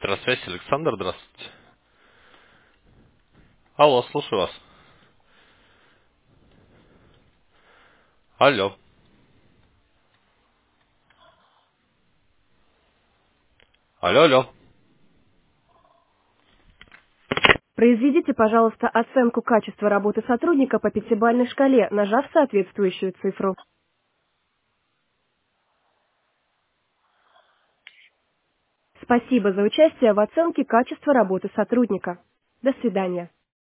Электросвязь, Александр, здравствуйте. Алло, слушаю вас. Алло. Алло, алло. Произведите, пожалуйста, оценку качества работы сотрудника по пятибалльной шкале, нажав соответствующую цифру. Спасибо за участие в оценке качества работы сотрудника. До свидания.